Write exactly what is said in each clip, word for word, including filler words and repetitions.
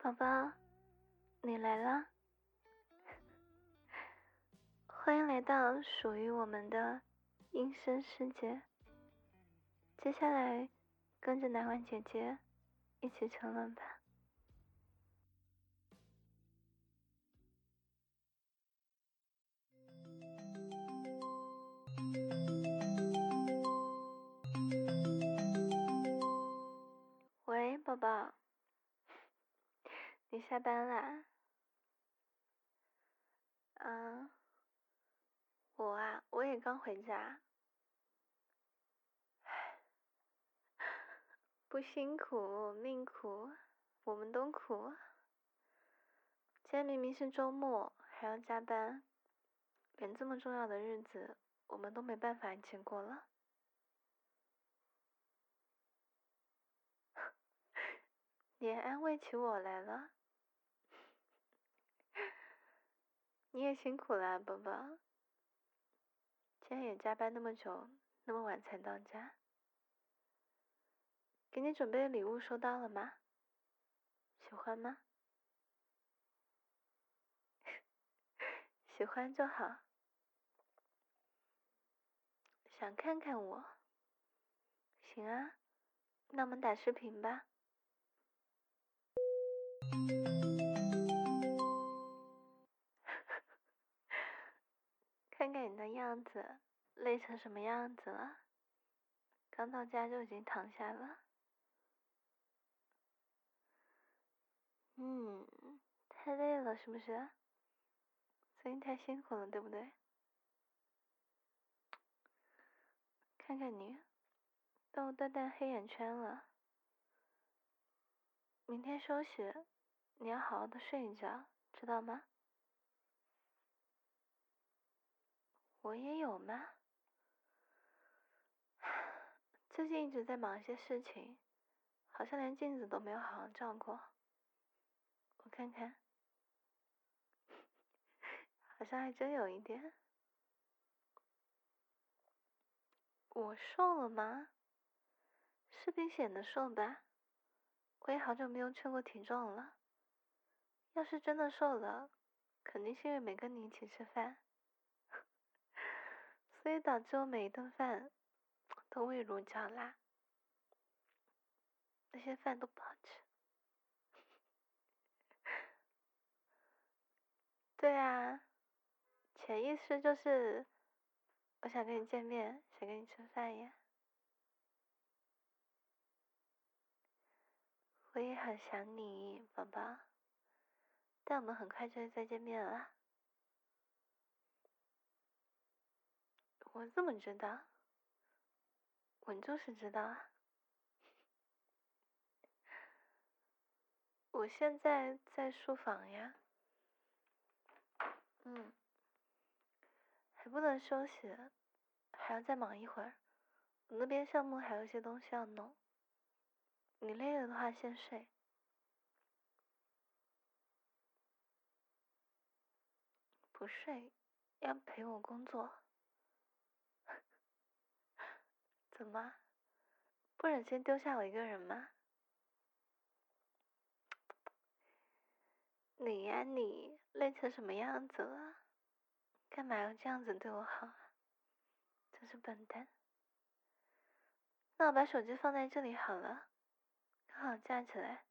宝宝，你来了，欢迎来到属于我们的音声世界。接下来，跟着奶婉姐姐一起沉沦吧。喂，宝宝，你下班啦？嗯，我啊，我也刚回家。不辛苦，命苦，我们都苦。今天明明是周末，还要加班，连这么重要的日子，我们都没办法一起过了。你也安慰起我来了。你也辛苦了，宝宝。今天也加班那么久，那么晚才到家。给你准备的礼物收到了吗？喜欢吗？喜欢就好。想看看我？行啊，那我们打视频吧。看看你的样子，累成什么样子了？刚到家就已经躺下了。嗯，太累了是不是？最近太辛苦了，对不对？看看你，都淡淡黑眼圈了。明天休息，你要好好的睡一觉，知道吗？我也有吗？最近一直在忙一些事情，好像连镜子都没有好好照过。我看看，好像还真有一点。我瘦了吗？视频显得瘦吧，我也好久没有称过体重了。要是真的瘦了，肯定是因为没跟你一起吃饭，所以导致我每一顿饭都味如嚼蜡，那些饭都不好吃。对啊，潜意识就是我想跟你见面，想跟你吃饭呀。我也很想你，宝宝。但我们很快就会再见面了。我怎么知道？我就是知道啊。我现在在书房呀。嗯。还不能休息，还要再忙一会儿。我那边项目还有一些东西要弄。你累了的话先睡。不睡，要陪我工作。怎么？不忍心丢下我一个人吗？你呀你，累成什么样子了？干嘛要这样子对我好啊？真是笨蛋。那我把手机放在这里好了，刚好架起来。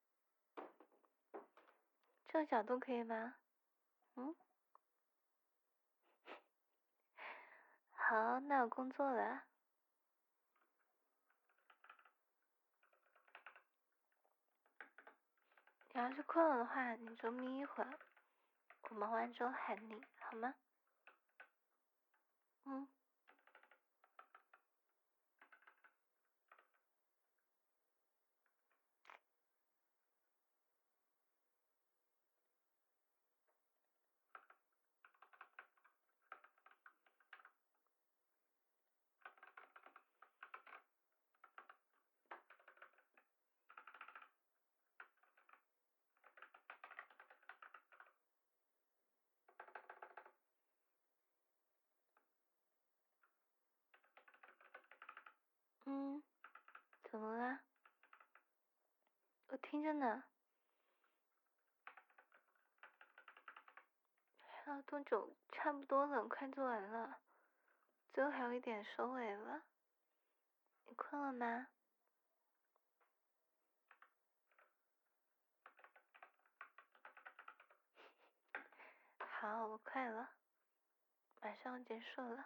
这个角度可以吗？嗯？好，那我工作了。你要是困了的话，你就眯一会儿，我忙完之后喊你，好吗？嗯。嗯，怎么了？我听着呢。 还有多久？差不多了，快做完了，最后还有一点收尾了。你困了吗？好，我快了，马上要结束了。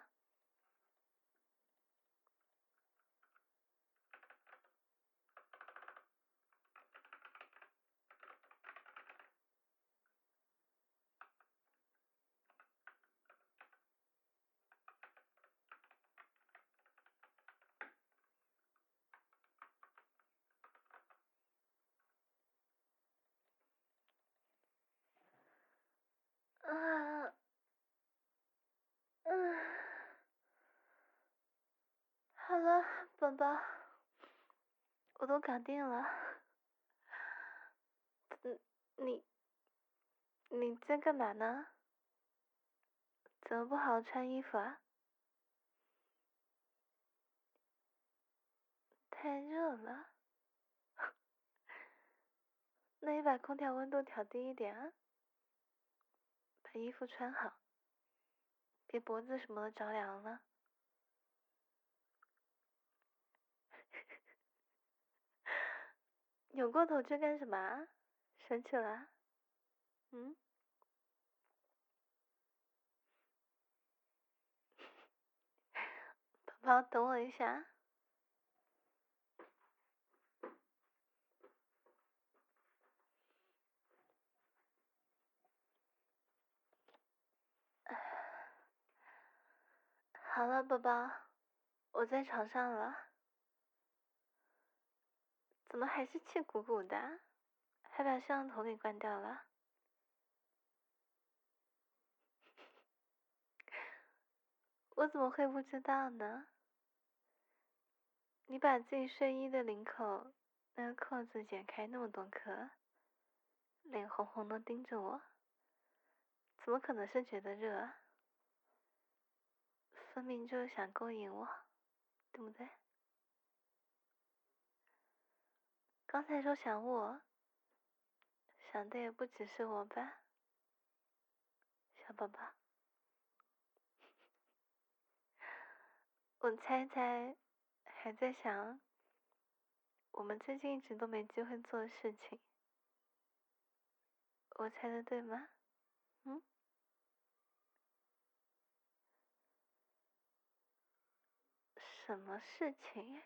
啊，嗯，好了，宝宝，我都搞定了。嗯，你你在干嘛呢？怎么不好好穿衣服啊？太热了，那你把空调温度调低一点啊，把衣服穿好，别脖子什么的着凉了。扭过头去干什么啊？生气了啊？嗯？宝宝，等我一下。好了，宝宝，我在床上了。怎么还是气鼓鼓的？还把摄像头给关掉了？我怎么会不知道呢？你把自己睡衣的领口那个扣子剪开那么多颗，脸红红的盯着我，怎么可能是觉得热？分明就是想勾引我，对不对？刚才说想我，想的也不只是我吧，小宝宝。我猜猜，还在想我们最近一直都没机会做的事情，我猜的对吗？嗯？什么事情？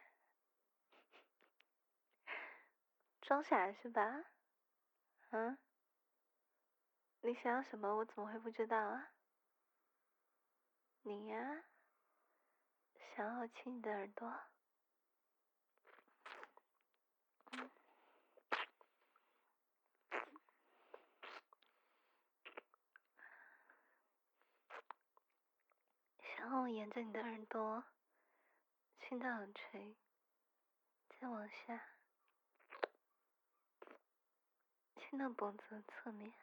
装傻是吧？嗯？你想要什么？我怎么会不知道啊？你呀，想要我亲你的耳朵？嗯。想要我沿着你的耳朵亲到耳垂，再往下亲到脖子的侧面。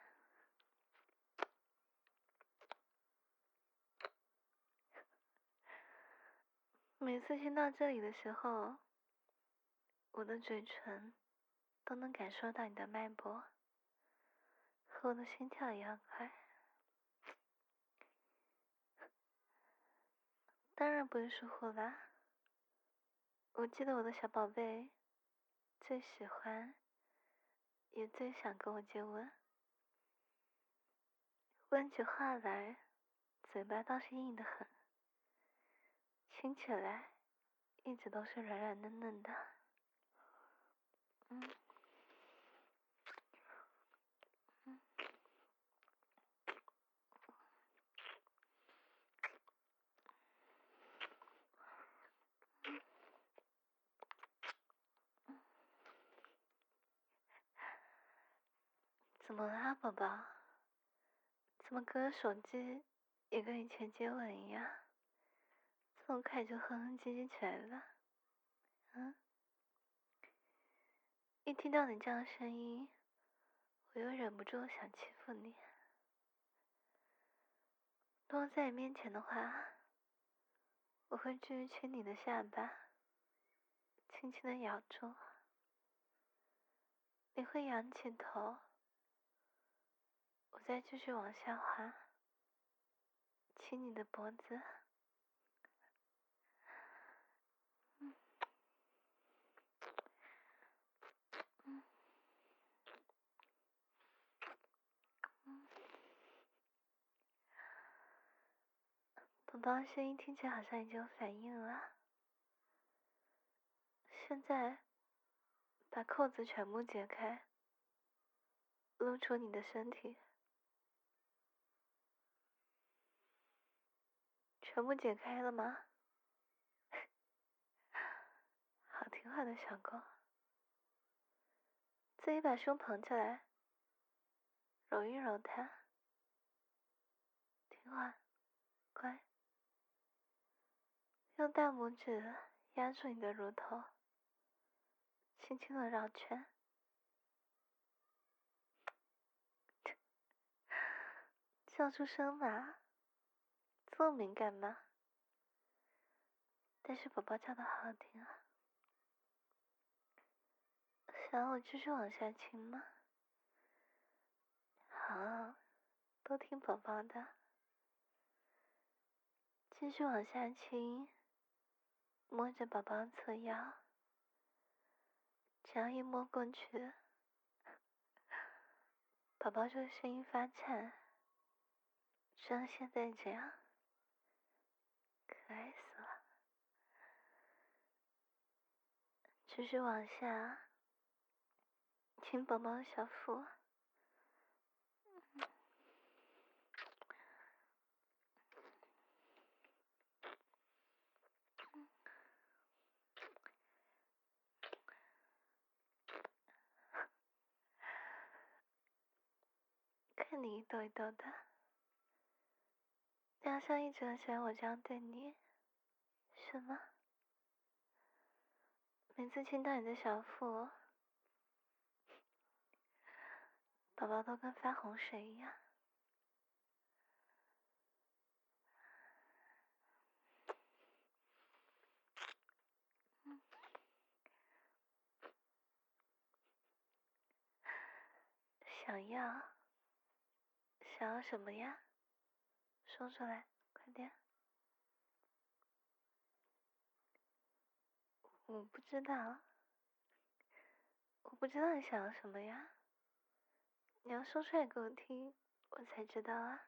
每次亲到这里的时候，我的嘴唇都能感受到你的脉搏，和我的心跳一样快。当然不是疏忽啦，我记得我的小宝贝最喜欢，也最想跟我接吻。问起话来，嘴巴倒是硬得很，亲起来一直都是软软嫩嫩的。嗯。嗯。怎么啦，宝宝？怎么隔着手机也跟以前接吻一样，这么快就哼哼唧唧起来了？嗯？一听到你这样的声音，我又忍不住想欺负你。如果在你面前的话，我会继续亲你的下巴，轻轻的咬住。你会仰起头，我再继续往下滑， 起你的脖子。嗯嗯嗯，宝宝声音听起来好像已经有反应了。现在把扣子全部解开，露出你的身体。全部解开了吗？好听话的小狗。自己把胸捧起来，揉一揉它。听话，乖。用大拇指压住你的乳头，轻轻的绕圈。叫出声嘛，这么敏感吗？但是宝宝叫的好好听啊。想要我继续往下亲吗？好，都听宝宝的。继续往下亲，摸着宝宝侧腰，只要一摸过去，宝宝就声音发颤，像现在这样，可爱死了。继续往下，亲宝宝的小腹。看你一抖一抖的，你好像一直很喜欢我这样对你，是吗？每次亲到你的小腹，宝宝都跟发洪水一样。嗯，想要，想要什么呀？说出来，快点。我不知道，我不知道你想要什么呀？你要说出来给我听，我才知道啊。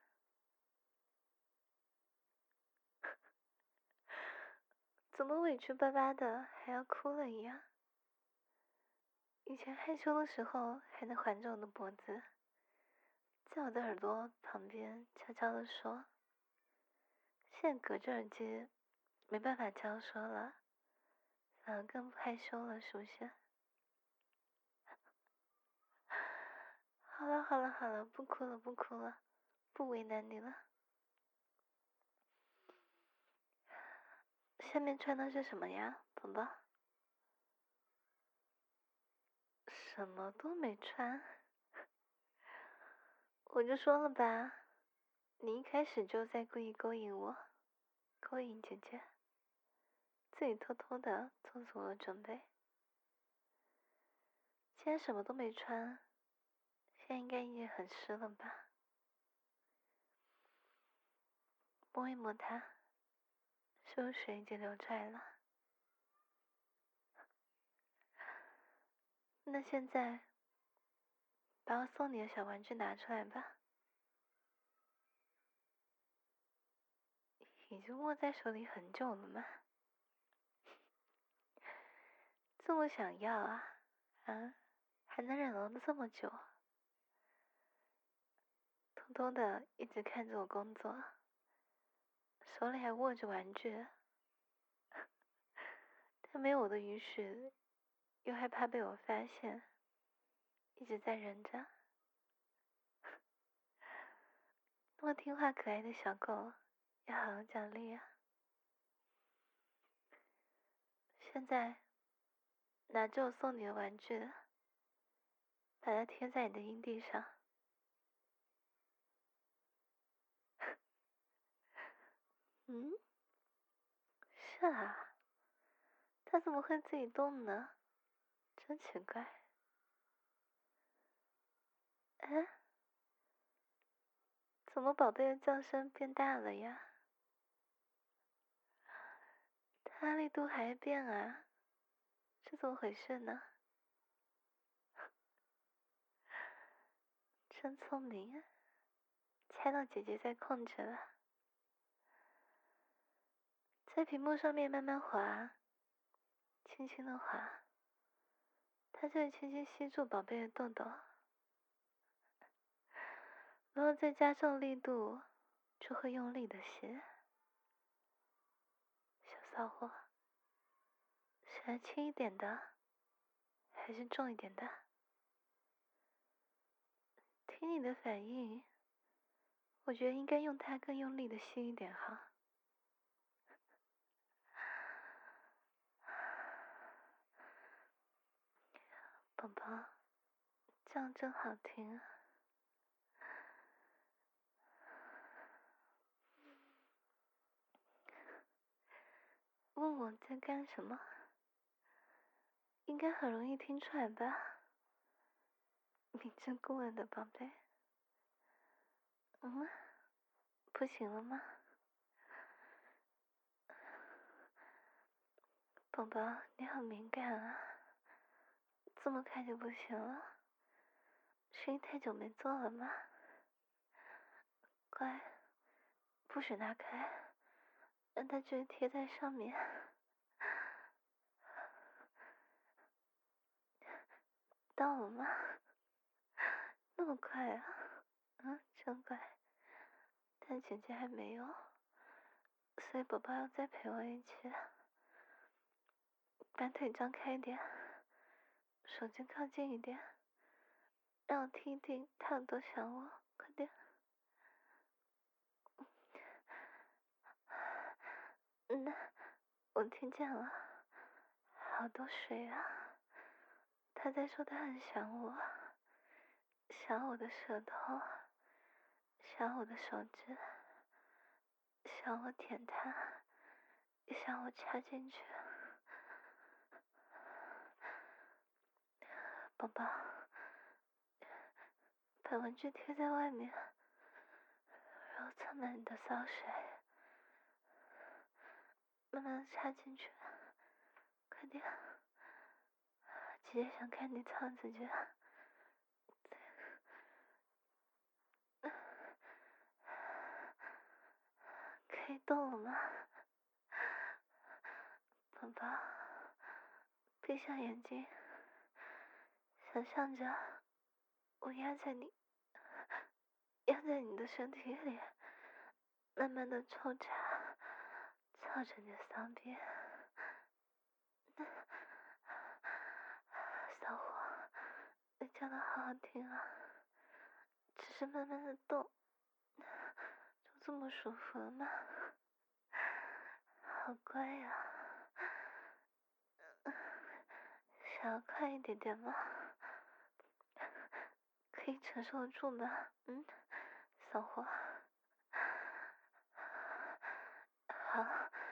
怎么委屈巴巴的，还要哭了一样？以前害羞的时候还能环着我的脖子，在我的耳朵旁边悄悄地说，现在隔着耳机没办法这样说了，反而更害羞了，是不是？好了好了好了，不哭了不哭了，不为难你了。下面穿的是什么呀，宝宝？什么都没穿。我就说了吧，你一开始就在故意勾引我，勾引姐姐，自己偷偷的做足了准备。既然什么都没穿，现在应该已经很湿了吧？摸一摸它，是不是水已经流出来了？那现在，把我送你的小玩具拿出来吧。已经握在手里很久了吗？这么想要啊？啊？还能忍了这么久？偷偷的一直看着我工作，手里还握着玩具，但没有我的允许，又害怕被我发现，一直在忍着。那么听话可爱的小狗，要好好奖励啊！现在，拿着我送你的玩具，把它贴在你的阴蒂上。嗯？是啊，它怎么会自己动呢？真奇怪。哎，怎么宝贝的叫声变大了呀？ 它力度还变啊？这怎么回事呢？真聪明啊，猜到姐姐在控制了。在屏幕上面慢慢滑，轻轻的滑，它就会轻轻吸住宝贝的豆豆，然后再加重力度，就会用力的吸。小骚货，想要轻一点的，还是重一点的？听你的反应，我觉得应该用它更用力的吸一点哈。宝宝，这样真好听啊。问我在干什么？应该很容易听出来吧？明知故问的宝贝。嗯，不行了吗？宝宝，你好敏感啊，这么快就不行了？是因太久没做了吗？乖，不许拿开，让它直接贴在上面。到了吗？那么快啊？嗯，真乖。但姐姐还没有，所以宝宝要再陪我一起。把腿张开一点，手机靠近一点，让我听一听他有多想我，快点。嗯，我听见了，好多水啊。他在说他很想我，想我的舌头，想我的手指，想我舔他，也想我插进去。宝宝，把玩具贴在外面，然后蹭满你的骚水，慢慢的插进去，快点。姐姐想看你操自己。可以动了吗？宝宝，闭上眼睛，想象着我压在你，压在你的身体里，慢慢的抽插，操着你的骚逼。骚货，你叫的好好听啊，只是慢慢的动，就这么舒服了吗？好乖呀、啊，想要快一点点吗？可以承受得住吗？嗯，骚货。好，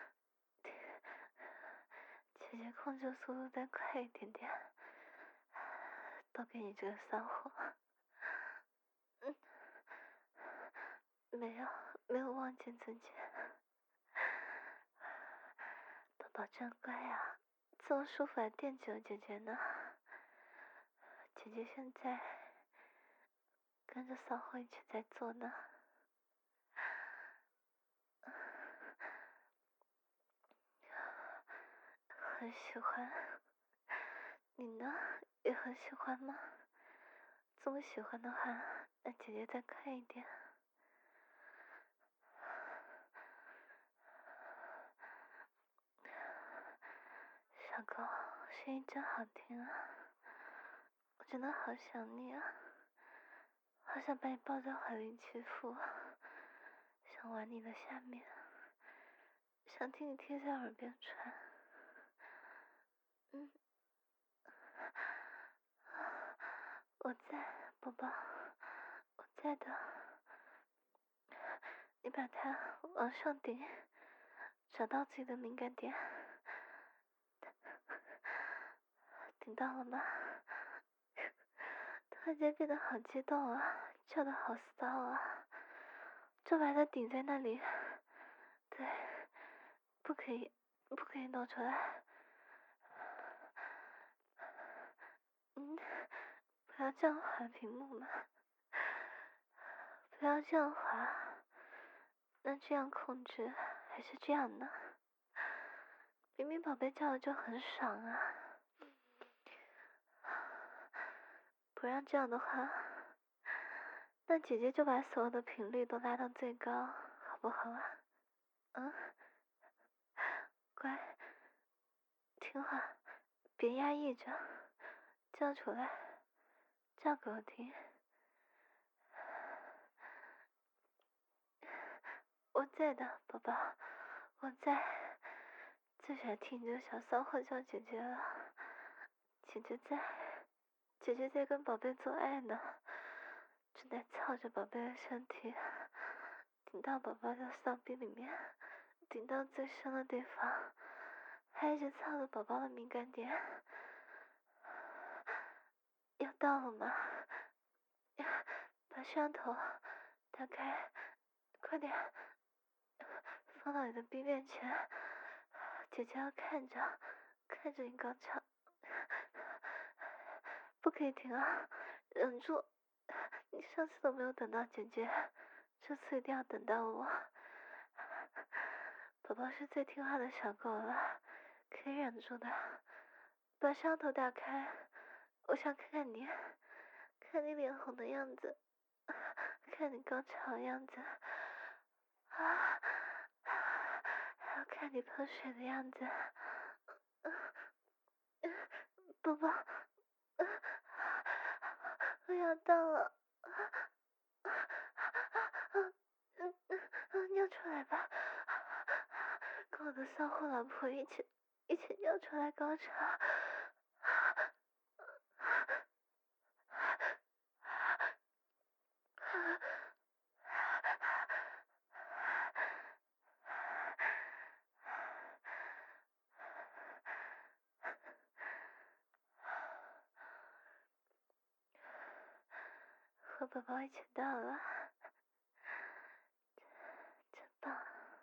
姐姐控制速度再快一点点，都给你这个骚货。嗯，没有，没有忘记自己。宝宝真乖啊，这么舒服还惦记我姐姐呢。姐姐现在跟着骚货一起在做呢。很喜欢，你呢？也很喜欢吗？这么喜欢的话，那姐姐再快一点。小狗，声音真好听啊！我真的好想你啊，好想把你抱在怀里欺负，想玩你的下面，想听你贴在耳边传。嗯，我在，宝宝，我在的。你把它往上顶，找到自己的敏感点。顶到了吗？突然间变得好激动啊，叫的好骚啊，就把它顶在那里。对，不可以， 不可以露出来。嗯，不要这样划屏幕嘛，不要这样划。那这样控制还是这样呢？明明宝贝叫的就很爽啊！不让这样的话，那姐姐就把所有的频率都拉到最高，好不好啊？嗯，乖，听话，别压抑着，叫出来，叫给我听。我在的，宝宝，我在。最喜欢听你这个小骚货叫姐姐了，姐姐在，姐姐在跟宝贝做爱呢，正在操着宝贝的身体，顶到宝宝的骚逼里面，顶到最深的地方，还一直操着宝宝的敏感点。要到了吗？把摄像头打开，快点，放到你的逼面前，姐姐要看着，看着你高潮，不可以停啊，忍住！你上次都没有等到姐姐，这次一定要等到我。宝宝是最听话的小狗了，可以忍住的。把摄像头打开，我想看看你，看你脸红的样子，看你高潮的样子，啊，还要看你喷水的样子。宝宝，我要到了，尿出来吧，跟我的骚货老婆一起一起尿出来高潮。和宝宝一起到了，真棒！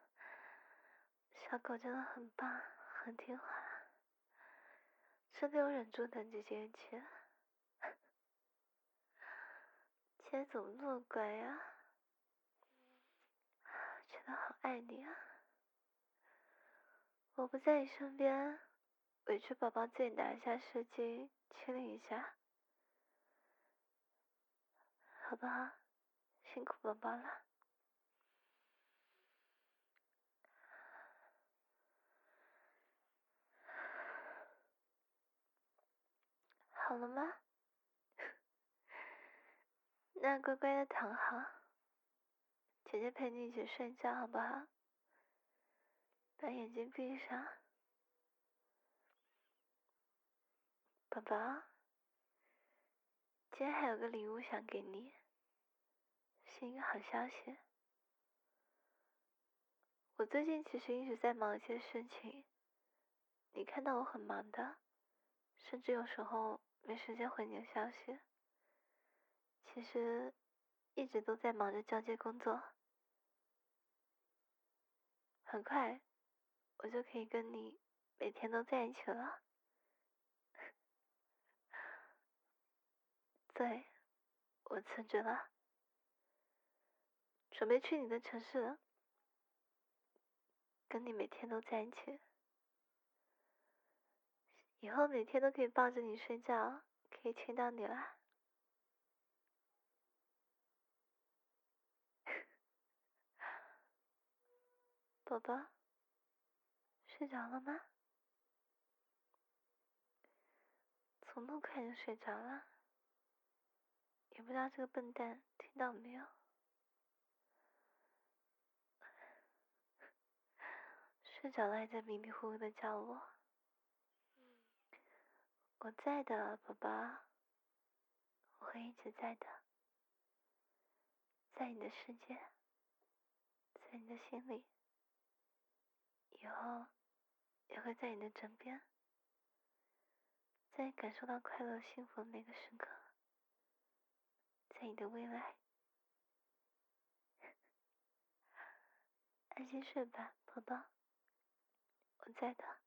小狗真的很棒，很听话，真的有忍住等姐姐一起。姐姐怎么那么乖呀？真的好爱你啊！我不在你身边，委屈宝宝自己拿一下湿巾清理一下，好不好？辛苦宝宝了。好了吗？那乖乖的躺好，姐姐陪你一起睡觉，好不好？把眼睛闭上。宝宝，今天还有个礼物想给你，是一个好消息。我最近其实一直在忙一些事情，你看到我很忙的，甚至有时候没时间回你的消息。其实一直都在忙着交接工作，很快我就可以跟你每天都在一起了。对，我辞职了，准备去你的城市了，跟你每天都在一起。以后每天都可以抱着你睡觉，可以亲到你啦。宝宝，睡着了吗？怎么那么快就睡着了？也不知道这个笨蛋听到没有？睡着了还在迷迷糊糊的叫我。我在的，宝宝，我会一直在的，在你的世界，在你的心里，以后也会在你的枕边，在你感受到快乐幸福的那个时刻，在你的未来。安心睡吧，宝宝，我在的。